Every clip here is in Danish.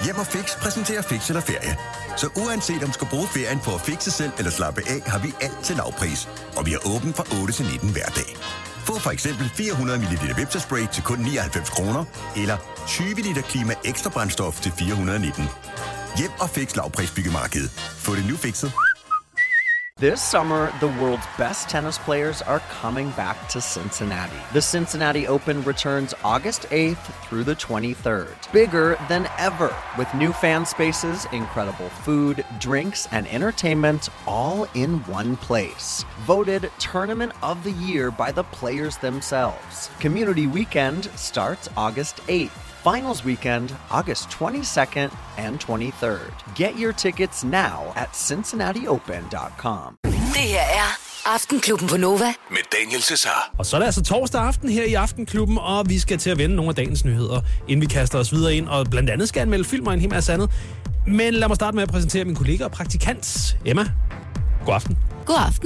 Hjem og Fix præsenterer Fix eller Ferie. Så uanset om du skal bruge ferien på at fixe selv eller slappe af, har vi alt til lavpris. Og vi er åbent fra 8 til 19 hver dag. Få for eksempel 400 ml Vepsa-spray til kun 99 kroner, eller 20 liter Klima Ekstra brændstof til 419. Hjem og Fix lavprisbyggemarked. Få det nu fikset. This summer, the world's best tennis players are coming back to Cincinnati. The Cincinnati Open returns August 8th through the 23rd. Bigger than ever, with new fan spaces, incredible food, drinks, and entertainment all in one place. Voted Tournament of the Year by the players themselves. Community Weekend starts August 8th. Finals weekend, August 22nd and 23rd. Get your tickets now at cincinnatiopen.com. Det her er Aftenklubben på Nova med Daniel Cesar. Og så er det altså torsdag aften her i Aftenklubben, og vi skal til at vende nogle af dagens nyheder, inden vi kaster os videre ind, og blandt andet skal anmelde film og en hel masse andet. Men lad mig starte med at præsentere min kollega og praktikant, Emma. God aften. God aften.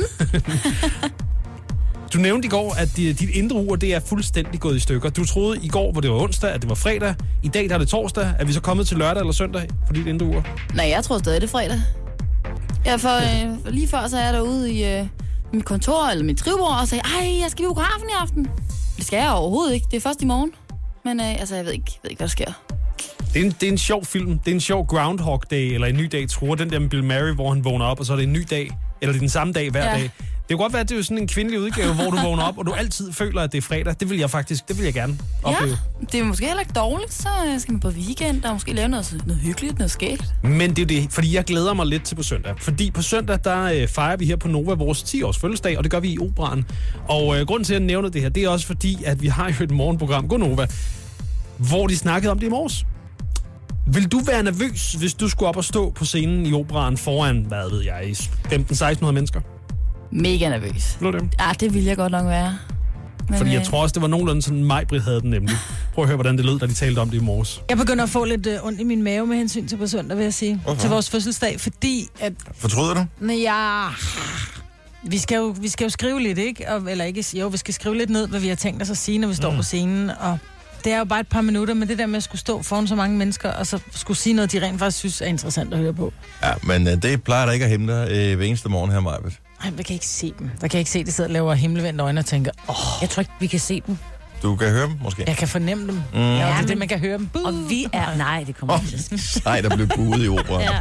Du nævnte i går, at dit indre ur, det er fuldstændig gået i stykker. Du troede i går, hvor det var onsdag, at det var fredag. I dag der er det torsdag. Er vi så kommet til lørdag eller søndag for dit indre ur? Nej, jeg tror stadig, det er fredag. Ja, for lige før, så er jeg derude i mit kontor, eller mit skrivebord, og sagde, ej, jeg skal i biografen i aften. Det skal jeg overhovedet ikke. Det er først i morgen. Men jeg ved ikke, hvad der sker. Det er en sjov film. Det er en sjov Groundhog Day, eller en ny dag, tror den der med Bill Murray, hvor han vågner op, og så er det en ny dag. Eller det er den samme dag hver dag. Det kan godt være, at det er jo sådan en kvindelig udgave, hvor du vågner op, og du altid føler, at det er fredag. Det vil jeg gerne opleve. Ja, det er måske heller ikke dårligt, så skal man på weekend, og måske lave noget hyggeligt, noget skægt. Men det er det, fordi jeg glæder mig lidt til på søndag. Fordi på søndag, der fejrer vi her på Nova vores 10-års fødselsdag, og det gør vi i Operaen. Og grunden til at nævne det her, det er også fordi, at vi har jo et morgenprogram, God Nova, hvor de snakkede om det i morges. Vil du være nervøs, hvis du skulle op og stå på scenen i Operaen foran, hvad ved jeg, 1500-1600 mennesker? Mega nervøs. Blev det? Ja, det ville jeg godt nok være. Men, fordi jeg tror også, det var nogenlunde sådan, Maj-Britt havde den nemlig. Prøv at høre, hvordan det lød, da de talte om det i morges. Jeg begynder at få lidt ondt i min mave med hensyn til på søndag, vil jeg sige. Til vores fødselsdag, fordi at... Fortryder du? Ja... Vi skal jo skrive lidt, ikke? Eller ikke, jo, vi skal skrive lidt ned, hvad vi har tænkt os at sige, når vi står på scenen, og... Det er jo bare et par minutter, men det der med at skulle stå foran så mange mennesker, og så skulle sige noget, de rent faktisk synes er interessant at høre på. Ja, men det plejer der ikke at hente hver eneste morgen her, Maj-Britt. Nej, jeg kan ikke se dem. Der kan jeg ikke se, at de sidder og laver himmelvendte øjne og tænker, jeg tror ikke, vi kan se dem. Du kan høre dem, måske? Jeg kan fornemme dem. Ja, det er det, man kan høre dem. Og vi er... Nej, det kommer ikke til. Nej, der blev buet i Operaen. Ja.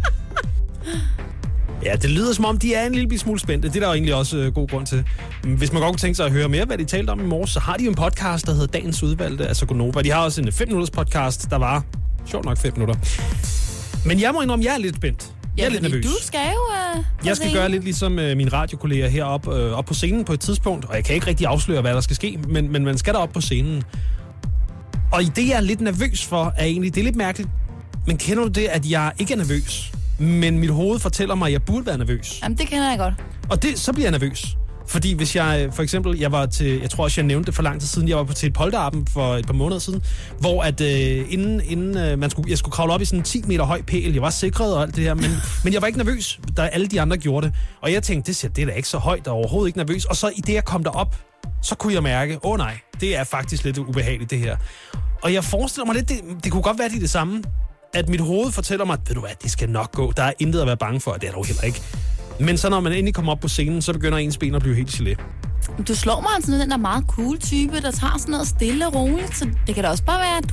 Ja, det lyder som om, de er en lille smule spændte. Det er der jo egentlig også god grund til. Hvis man godt kunne tænke sig at høre mere, hvad de talte om i morges, så har de jo en podcast, der hedder Dagens Udvalgte, altså Gonova. De har også en 5-minutters podcast, der var sjovt nok 5 minutter. Men jeg må indrømme, jeg er lidt spændt. Jeg er lidt nervøs. Du skal jo... Jeg skal gøre lidt ligesom mine radiokolleger heroppe op på scenen på et tidspunkt, og jeg kan ikke rigtig afsløre, hvad der skal ske, men man skal derop på scenen. Og det, jeg er lidt nervøs for, er egentlig, det er lidt mærkeligt, men kender du det, at jeg ikke er nervøs? Men mit hoved fortæller mig, at jeg burde være nervøs. Jamen, det kender jeg godt. Og så bliver jeg nervøs. Fordi hvis jeg, for eksempel, jeg tror også, jeg nævnte det for lang tid siden, jeg var til et polterappen for et par måneder siden, hvor at inden jeg skulle kravle op i sådan en 10 meter høj pæl, jeg var sikret og alt det her, men jeg var ikke nervøs, da alle de andre gjorde det. Og jeg tænkte, det er da ikke så højt, og overhovedet ikke nervøs. Og så i det, jeg kom derop, så kunne jeg mærke, nej, det er faktisk lidt ubehageligt, det her. Og jeg forestiller mig lidt, det kunne godt være det samme, at mit hoved fortæller mig, ved du hvad, det skal nok gå. Der er intet at være bange for, og det er der jo heller ikke. Men så når man endelig kommer op på scenen, så begynder ens ben at blive helt gelé. Du slår mig altså den der meget cool type, der tager sådan noget stille og roligt. Så det kan da også bare være, at du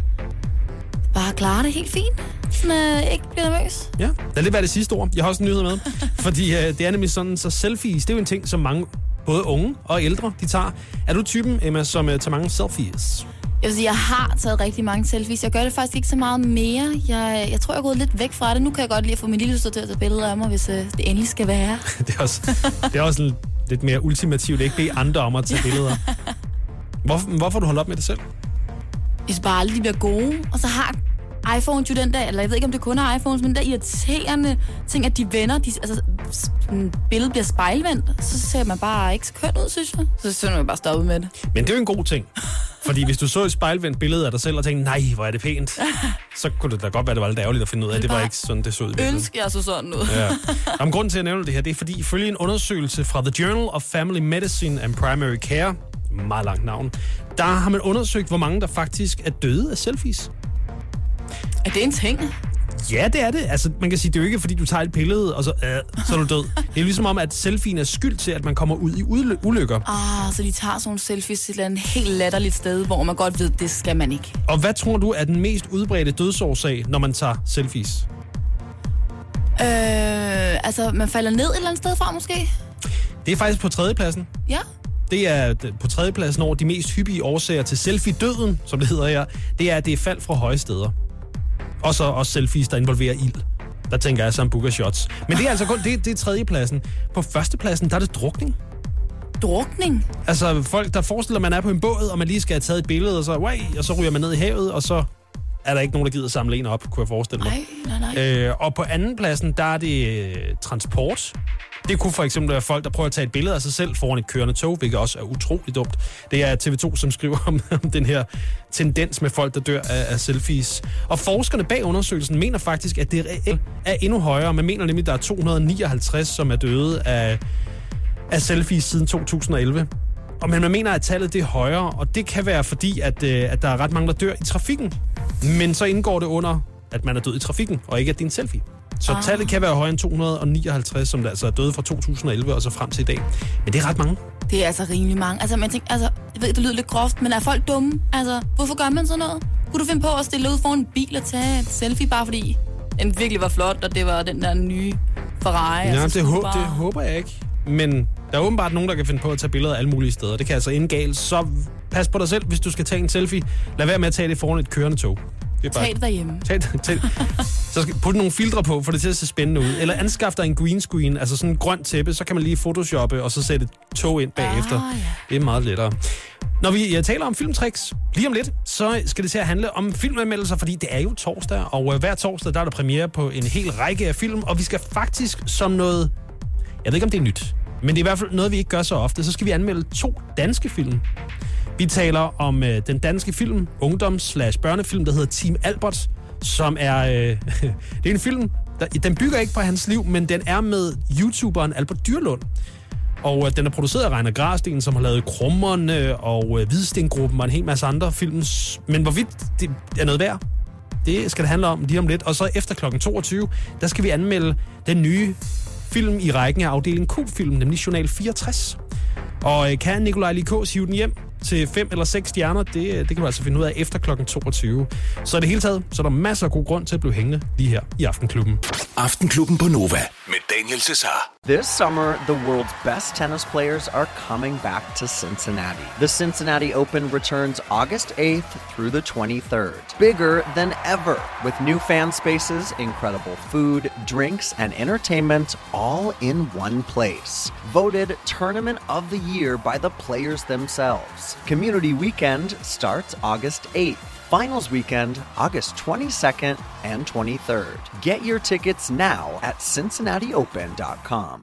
bare klarer det helt fint. Sådan ikke bliver nervøs. Ja, lad det være det sidste ord. Jeg har også en nyhed med. Fordi det er nemlig sådan, så selfies, det er jo en ting, som mange, både unge og ældre, de tager. Er du typen, Emma, som tager mange selfies? Jeg vil sige, jeg har taget rigtig mange selfies. Jeg gør det faktisk ikke så meget mere. Jeg tror, jeg er gået lidt væk fra det. Nu kan jeg godt lide at få min lille søster til at tage billeder af mig, hvis det endelig skal være. Det er også lidt mere ultimativt. Ikke bede andre om at tage billeder. Hvorfor har du holdt op med det selv? Jeg synes bare aldrig, de bliver gode. Og så har iPhone jo den der, eller jeg ved ikke, om det kun er iPhones, men den der irriterende ting, at de vender, billedet bliver spejlvendt, så ser man bare ikke så kønt ud, synes jeg. Så synes man bare stoppe med det. Men det er jo en god ting. Fordi hvis du så et spejlvendt billede af dig selv og tænkte, nej, hvor er det pænt, så kunne det da godt være, det var lidt ærgerligt at finde ud af. Det var ikke sådan, det så ud. Ønsker jeg så sådan ud. Ja. Om grunden til at nævne det her, det er fordi, ifølge en undersøgelse fra The Journal of Family Medicine and Primary Care, meget langt navn, der har man undersøgt, hvor mange der faktisk er døde af selfies. Er det en ting? Ja, det er det. Altså, man kan sige, det er jo ikke, fordi du tager et billede, og så er du død. Det er ligesom om, at selfien er skyld til, at man kommer ud i ulykker. Så de tager sådan nogle selfies til et eller andet helt latterligt sted, hvor man godt ved, det skal man ikke. Og hvad tror du er den mest udbredte dødsårsag, når man tager selfies? Altså, man falder ned et eller andet sted fra, måske? Det er faktisk på 3. pladsen. Ja. Det er på 3. pladsen over de mest hyppige årsager til selfie-døden, som det hedder her. Det er fald fra høje steder. Og så også selfies, der involverer ild. Der tænker jeg sambuca shots. Men det er altså kun det er 3. pladsen. På 1. pladsen, der er det drukning. Drukning? Altså folk, der forestiller, at man er på en båd, og man lige skal have taget et billede, og så ryger man ned i havet, og så er der ikke nogen, der gider samle en op, kunne jeg forestille mig. Nej. Og på 2. pladsen, der er det transport. Det kunne for eksempel være folk, der prøver at tage et billede af sig selv foran et kørende tog, hvilket også er utroligt dumt. Det er TV2, som skriver om den her tendens med folk, der dør af selfies. Og forskerne bag undersøgelsen mener faktisk, at det reelt er endnu højere. Man mener nemlig, at der er 259, som er døde af selfies siden 2011. Men man mener, at tallet det er højere, og det kan være fordi, at der er ret mange, der dør i trafikken. Men så indgår det under, at man er død i trafikken, og ikke at det er en selfie. Så tallet kan være højere end 259, som der altså er døde fra 2011 og så frem til i dag. Men det er ret mange. Det er altså rimelig mange. Altså, man tænker, jeg ved, det lyder lidt groft, men er folk dumme? Altså, hvorfor gør man sådan noget? Kunne du finde på at stille ud foran en bil og tage et selfie, bare fordi den virkelig var flot, og det var den der nye Ferrari? Ja, altså, det håber jeg ikke. Men der er åbenbart nogen, der kan finde på at tage billeder af alle mulige steder. Det kan altså ende galt. Så pas på dig selv, hvis du skal tage en selfie. Lad være med at tage det foran et kørende tog. Tag det derhjemme. Så skal putte nogle filtre på, for det til at se spændende ud. Eller anskaf dig en green screen, altså sådan en grønt tæppe, så kan man lige photoshoppe og så sætte et tog ind bagefter. Ja. Det er meget lettere. Når vi taler om filmtricks lige om lidt, så skal det til at handle om filmanmeldelser, fordi det er jo torsdag, og hver torsdag der er der premiere på en hel række af film, og vi skal faktisk som noget, jeg ved ikke om det er nyt, men det er i hvert fald noget, vi ikke gør så ofte, så skal vi anmelde 2 danske film. Vi taler om den danske film, ungdoms/børnefilm, der hedder Team Albert, som er... det er en film, den bygger ikke på hans liv, men den er med YouTuberen Albert Dyrlund. Og den er produceret af Reiner Grasten, som har lavet Krummerne og Hvidstengruppen og en hel masse andre film. Men hvorvidt det er noget værd, det skal det handle om lige om lidt. Og så efter kl. 22, der skal vi anmelde den nye film i rækken af afdeling Q-film, nemlig Journal 64. Og kan Nikolaj Likås hive den hjem til 5 eller 6 stjerner, det kan du altså finde ud af efter kl. 22. Så i det hele taget, så er der masser af god grund til at blive hængende lige her i Aftenklubben. Aftenklubben på Nova med Daniel Cesar. This summer, the world's best tennis players are coming back to Cincinnati. The Cincinnati Open returns August 8th through the 23rd. Bigger than ever, with new fan spaces, incredible food, drinks, and entertainment all in one place. Voted Tournament of the Year by the players themselves. Community Weekend starts August 8th. Finals weekend, August 22nd and 23rd. Get your tickets now at CincinnatiOpen.com.